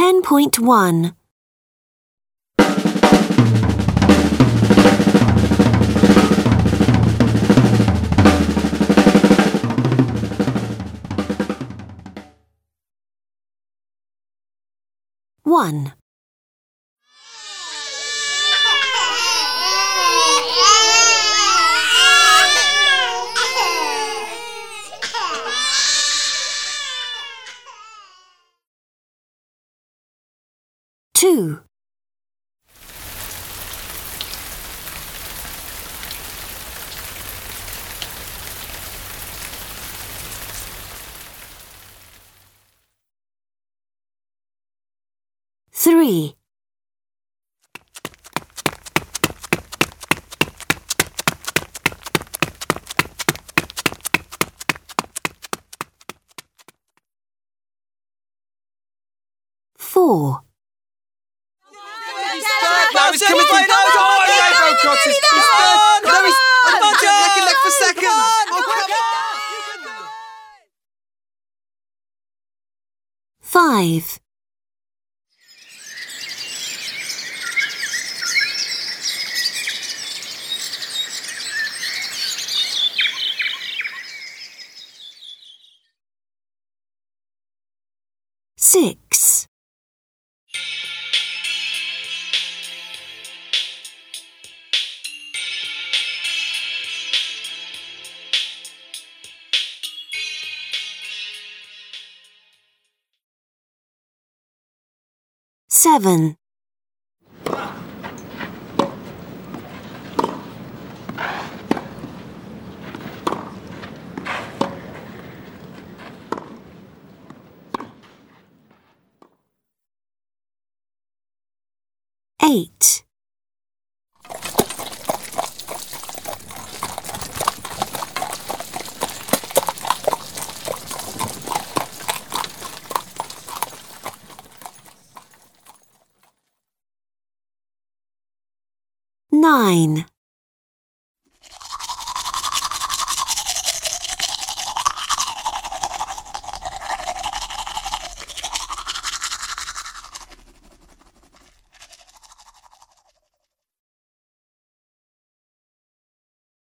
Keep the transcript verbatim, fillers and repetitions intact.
ten point one. One. Two. Three. Four. No, he's coming through. No, oh, no, Trot, he's third. No, he's neck and neck for second. Oh, come on. Five. Six. Seven. Eight. Nine.